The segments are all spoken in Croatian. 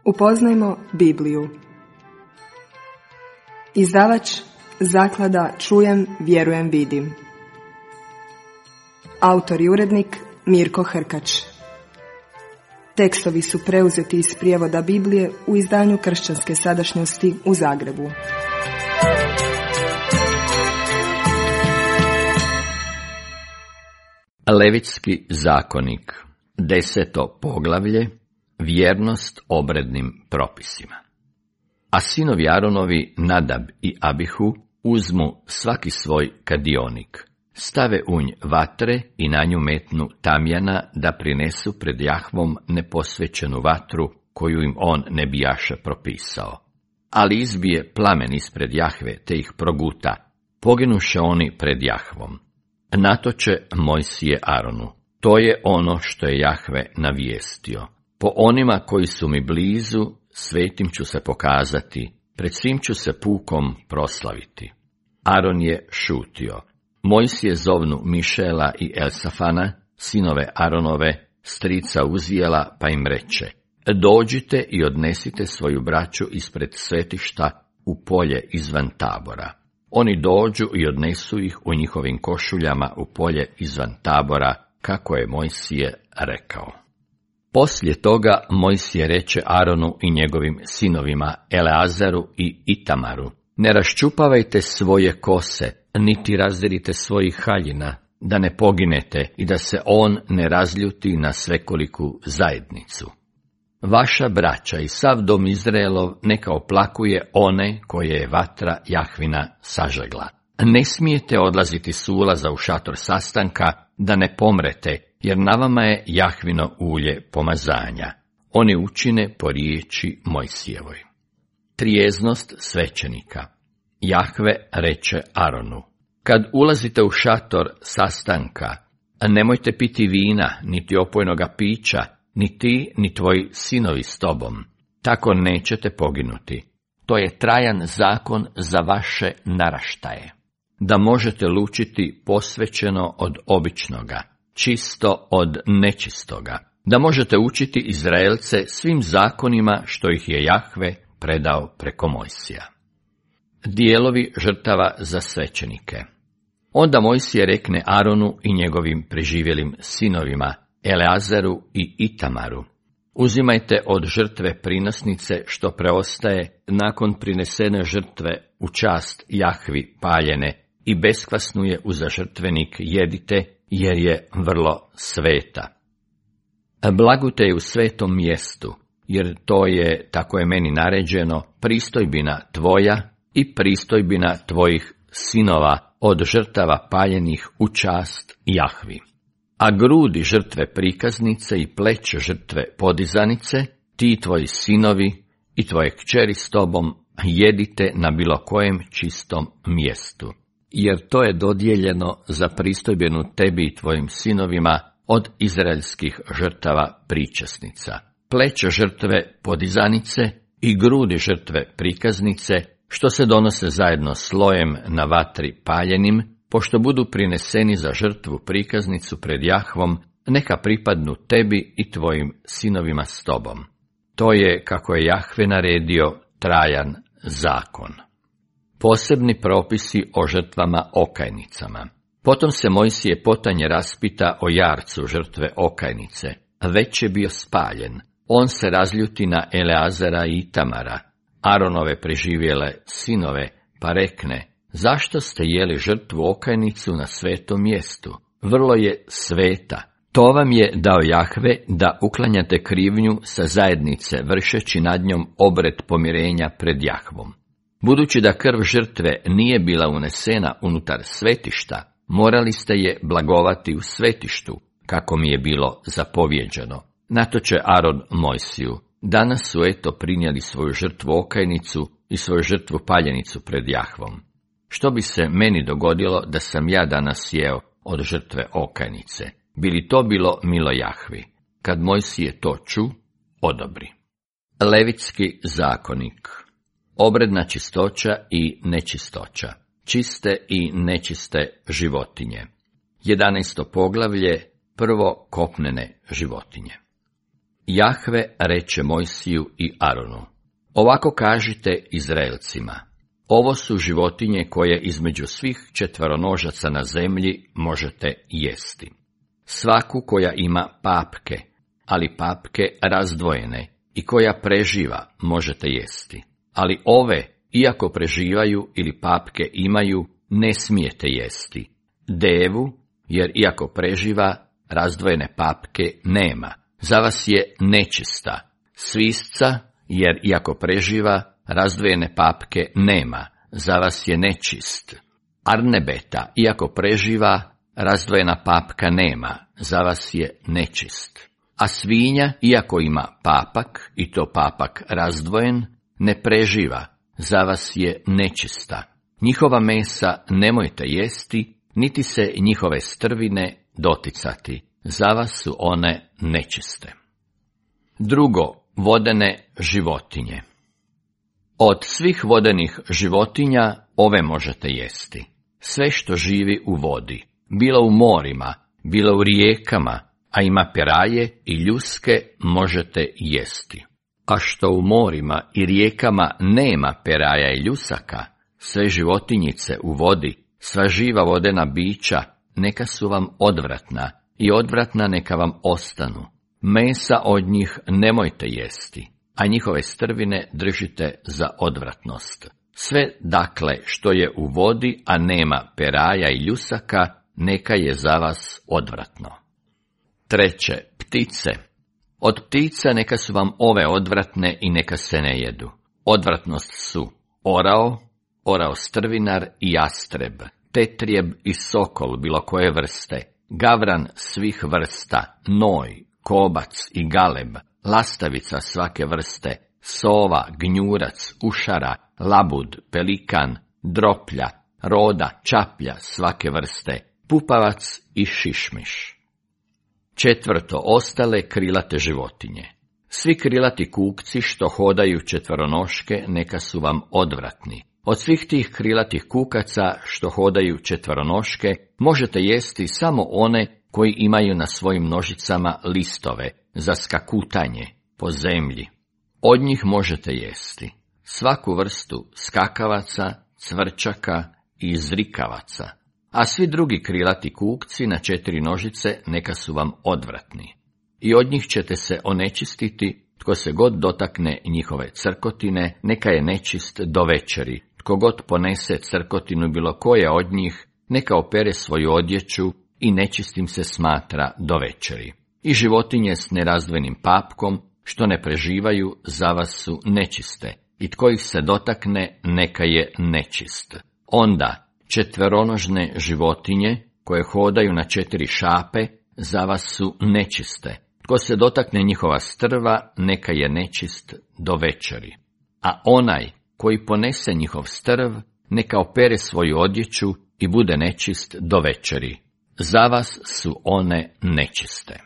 Upoznajmo Bibliju. Izdavač Zaklada Čujem, vjerujem, vidim. Autor i urednik Mirko Hrkač. Tekstovi su preuzeti iz prijevoda Biblije u izdanju Kršćanske sadašnjosti u Zagrebu. Levitski zakonik, 10. poglavlje, vjernost obrednim propisima. A sinovi Aronovi, Nadab i Abihu, uzmu svaki svoj kadionik, stave unj vatre i na nju metnu tamjana da prinesu pred Jahvom neposvećenu vatru koju im on ne bijaše propisao. Ali izbije plamen ispred Jahve te ih proguta, poginuše oni pred Jahvom. Natoče Mojsije Aronu, to je ono što je Jahve navijestio. Po onima koji su mi blizu, svetim ću se pokazati, pred svim ću se pukom proslaviti. Aron je šutio. Mojsije zovnu Mišela i Elsafana, sinove Aronove, strica Uzijela, pa im reče: dođite i odnesite svoju braću ispred svetišta u polje izvan tabora. Oni dođu i odnesu ih u njihovim košuljama u polje izvan tabora, kako je Mojsije rekao. Poslije toga Mojsije reče Aronu i njegovim sinovima Eleazaru i Itamaru: ne raščupavajte svoje kose, niti razdirite svojih haljina, da ne poginete i da se on ne razljuti na svekoliku zajednicu. Vaša braća i sav dom Izraelov neka oplakuje one koje je vatra Jahvina sažegla. Ne smijete odlaziti s ulaza u šator sastanka, da ne pomrete, jer na vama je Jahvino ulje pomazanja. Oni učine po riječi Mojsijevoj. Trijeznost svećenika. Jahve reče Aronu: kad ulazite u šator sastanka, nemojte piti vina, niti opojnoga pića, ni ti, ni tvoji sinovi s tobom. Tako nećete poginuti. To je trajan zakon za vaše naraštaje. Da možete lučiti posvećeno od običnoga, čisto od nečistoga. Da možete učiti Izraelce svim zakonima što ih je Jahve predao preko Mojsija. Dijelovi žrtava za svećenike. Onda Mojsije rekne Aronu i njegovim preživjelim sinovima, Eleazaru i Itamaru: uzimajte od žrtve prinosnice što preostaje nakon prinesene žrtve u čast Jahvi paljene i beskvasnu je uza žrtvenik jedite, jer je vrlo sveta. Blagute je u svetom mjestu, jer to je, tako je meni naređeno, pristojbina tvoja i pristojbina tvojih sinova od žrtava paljenih u čast Jahvi. A grudi žrtve prikaznice i pleće žrtve podizanice, ti tvoji sinovi i tvoje kćeri s tobom jedite na bilo kojem čistom mjestu, jer to je dodijeljeno za pristojbenu tebi i tvojim sinovima od izraelskih žrtava pričasnica. Pleće žrtve podizanice i grudi žrtve prikaznice, što se donose zajedno slojem na vatri paljenim, pošto budu prineseni za žrtvu prikaznicu pred Jahvom, neka pripadnu tebi i tvojim sinovima s tobom. To je, kako je Jahve naredio, trajan zakon. Posebni propisi o žrtvama okajnicama. Potom se Mojsije potanje raspita o jarcu žrtve okajnice. Već je bio spaljen. On se razljuti na Eleazara i Itamara, Aronove preživjele sinove, pa rekne: zašto ste jeli žrtvu okajnicu na svetom mjestu? Vrlo je sveta. To vam je dao Jahve da uklanjate krivnju sa zajednice, vršeći nad njom obred pomirenja pred Jahvom. Budući da krv žrtve nije bila unesena unutar svetišta, morali ste je blagovati u svetištu, kako mi je bilo zapovjeđeno. Natoče Aron Mojsiju: danas su eto prinijeli svoju žrtvu okajnicu i svoju žrtvu paljenicu pred Jahvom. Što bi se meni dogodilo da sam ja danas jeo od žrtve okajnice? Bi li to bilo milo Jahvi? Kad Mojsije to ču, odobri. Levitski zakonik. Obredna čistoća i nečistoća. Čiste i nečiste životinje. 11. poglavlje. Prvo kopnene životinje. Jahve reče Mojsiju i Aronu: Ovako kažite Izraelcima: ovo su životinje koje između svih četveronožaca na zemlji možete jesti. Svaku koja ima papke, ali papke razdvojene, i koja preživa možete jesti. Ali ove, iako preživaju ili papke imaju, ne smijete jesti. Devu, jer iako preživa, razdvojene papke nema, za vas je nečista. Svisca, jer iako preživa, razdvojene papke nema, za vas je nečist. Arnebeta, iako preživa, razdvojena papka nema, za vas je nečist. A svinja, iako ima papak, i to papak razdvojen, ne preživa, za vas je nečista. Njihova mesa nemojte jesti, niti se njihove strvine doticati, za vas su one nečiste. Drugo, vodene životinje. Od svih vodenih životinja ove možete jesti. Sve što živi u vodi, bilo u morima, bilo u rijekama, a ima peraje i ljuske, možete jesti. A što u morima i rijekama nema peraja i ljusaka, sve životinjice u vodi, sva živa vodena bića, neka su vam odvratna, i odvratna neka vam ostanu. Mesa od njih nemojte jesti, a njihove strvine držite za odvratnost. Sve, dakle, što je u vodi, a nema peraja i ljusaka, neka je za vas odvratno. Treće, ptice. Od ptica neka su vam ove odvratne i neka se ne jedu. Odvratnost su orao strvinar i jastreb, tetrijeb i sokol bilo koje vrste, gavran svih vrsta, noj, kobac i galeb, lastavica svake vrste, sova, gnjurac, ušara, labud, pelikan, droplja, roda, čaplja svake vrste, pupavac i šišmiš. Četvrto, ostale krilate životinje. Svi krilati kukci što hodaju četveronoške neka su vam odvratni. Od svih tih krilatih kukaca što hodaju četveronoške možete jesti samo one koji imaju na svojim nožicama listove za skakutanje po zemlji. Od njih možete jesti svaku vrstu skakavaca, cvrčaka i zrikavaca, a svi drugi krilati kukci na 4 nožice neka su vam odvratni. I od njih ćete se onečistiti, tko se god dotakne njihove crkotine, neka je nečist do večeri. Tko god ponese crkotinu bilo koje od njih, neka opere svoju odjeću i nečistim se smatra do večeri. I životinje s nerazdvojenim papkom, što ne preživaju, za vas su nečiste, i tko ih se dotakne, neka je nečist. Onda, četveronožne životinje, koje hodaju na 4 šape, za vas su nečiste. Tko se dotakne njihova strva, neka je nečist do večeri. A onaj koji ponese njihov strv, neka opere svoju odjeću i bude nečist do večeri. Za vas su one nečiste.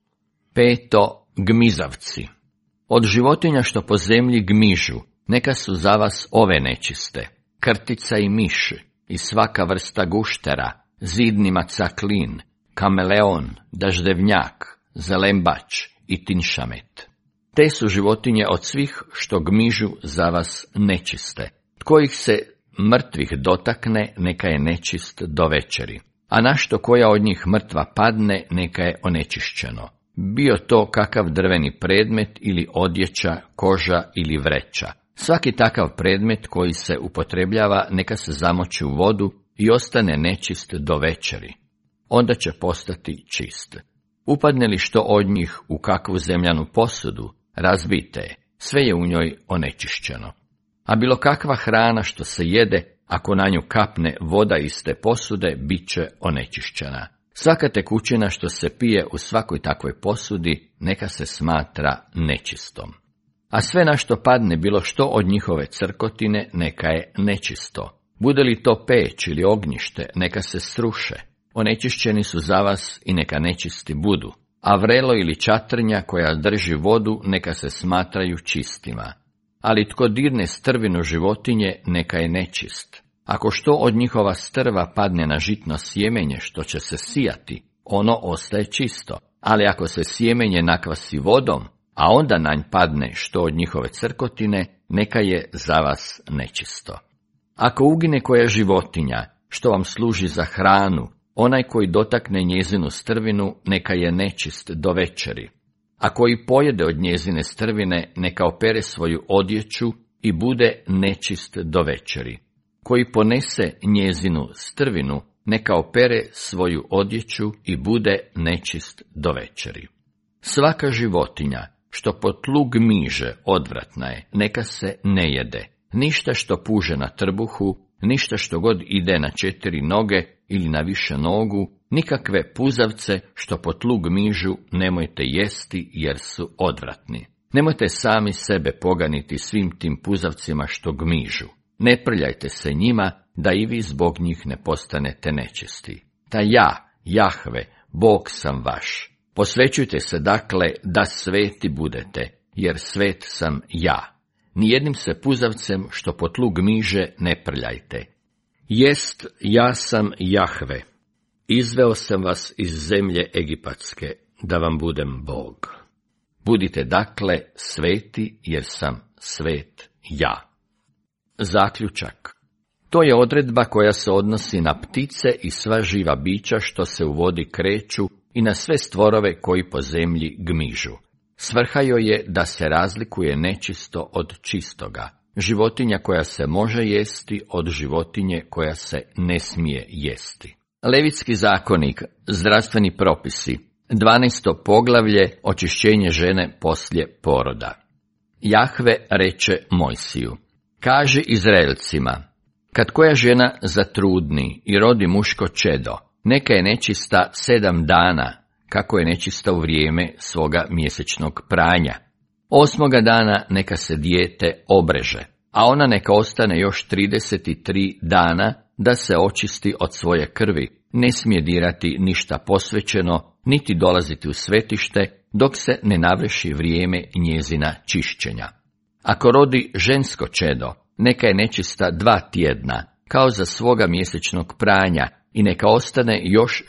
Peto, gmizavci. Od životinja što po zemlji gmižu, neka su za vas ove nečiste. Krtica i miš, i svaka vrsta guštera, zidni macaklin, kameleon, daždevnjak, zelembač i tinšamet. Te su životinje od svih što gmižu za vas nečiste. Tko ih se mrtvih dotakne, neka je nečist do večeri. A na što koja od njih mrtva padne, neka je onečišćeno. Bio to kakav drveni predmet ili odjeća, koža ili vreća. Svaki takav predmet koji se upotrebljava, neka se zamoči u vodu i ostane nečist do večeri. Onda će postati čist. Upadne li što od njih u kakvu zemljanu posudu, razbijte je, sve je u njoj onečišćeno. A bilo kakva hrana što se jede, ako na nju kapne voda iz te posude, bit će onečišćena. Svaka tekućina što se pije u svakoj takvoj posudi, neka se smatra nečistom. A sve na što padne bilo što od njihove crkotine, neka je nečisto. Bude li to peć ili ognjište, neka se sruše. Onečišćeni su za vas i neka nečisti budu. A vrelo ili čatrnja koja drži vodu, neka se smatraju čistima. Ali tko dirne strvinu životinje, neka je nečist. Ako što od njihova strva padne na žitno sjemenje što će se sijati, ono ostaje čisto. Ali ako se sjemenje nakvasi vodom, a onda na nj padne što od njihove crkotine, neka je za vas nečisto. Ako ugine koja životinja, što vam služi za hranu, onaj koji dotakne njezinu strvinu, neka je nečist do večeri. A koji pojede od njezine strvine, neka opere svoju odjeću i bude nečist do večeri. Koji ponese njezinu strvinu, neka opere svoju odjeću i bude nečist do večeri. Svaka životinja, što po tlu gmiže, odvratna je, neka se ne jede. Ništa što puže na trbuhu, ništa što god ide na 4 noge ili na više nogu, nikakve puzavce što po tlu gmižu nemojte jesti jer su odvratni. Nemojte sami sebe poganiti svim tim puzavcima što gmižu. Ne prljajte se njima, da i vi zbog njih ne postanete nečisti. Ta ja, Jahve, Bog sam vaš. Posvećujte se dakle da sveti budete, jer svet sam ja. Nijednim se puzavcem što po tlu gmiže ne prljajte. Jest, ja sam Jahve. Izveo sam vas iz zemlje egipatske, da vam budem Bog. Budite dakle sveti, jer sam svet ja. Zaključak. To je odredba koja se odnosi na ptice i sva živa bića što se u vodi kreću i na sve stvorove koji po zemlji gmižu. Svrha joj je da se razlikuje nečisto od čistoga, životinja koja se može jesti od životinje koja se ne smije jesti. Levitski zakonik, zdravstveni propisi, 12. poglavlje, očišćenje žene poslije poroda. Jahve reče Mojsiju: kaži Izraelcima, kad koja žena zatrudni i rodi muško čedo, neka je nečista 7 dana, kako je nečista u vrijeme svoga mjesečnog pranja. 8. dana neka se dijete obreže, a ona neka ostane još 33 dana da se očisti od svoje krvi, ne smije dirati ništa posvećeno, niti dolaziti u svetište, dok se ne navrši vrijeme njezina čišćenja. Ako rodi žensko čedo, neka je nečista 2 tjedna, kao za svoga mjesečnog pranja, i neka ostane još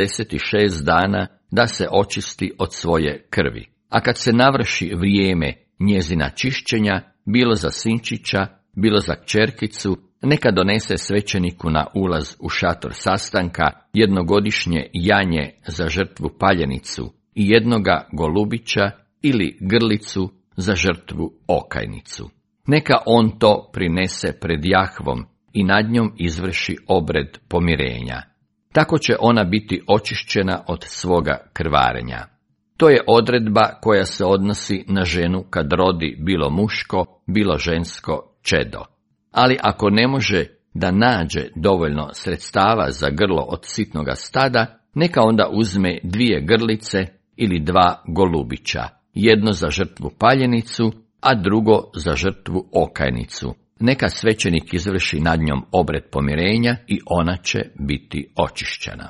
66 dana da se očisti od svoje krvi. A kad se navrši vrijeme njezina čišćenja, bilo za sinčića, bilo za kćerkicu, neka donese svećeniku na ulaz u šator sastanka jednogodišnje janje za žrtvu paljenicu i jednoga golubića ili grlicu za žrtvu okajnicu. Neka on to prinese pred Jahvom i nad njom izvrši obred pomirenja. Tako će ona biti očišćena od svoga krvarenja. To je odredba koja se odnosi na ženu kad rodi bilo muško, bilo žensko čedo. Ali ako ne može da nađe dovoljno sredstava za grlo od sitnoga stada, neka onda uzme 2 grlice ili 2 golubića, jedno za žrtvu paljenicu, a drugo za žrtvu okajnicu. Neka svećenik izvrši nad njom obred pomirenja i ona će biti očišćena.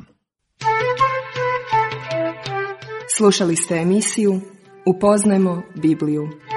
Slušali ste emisiju Upoznajmo Bibliju.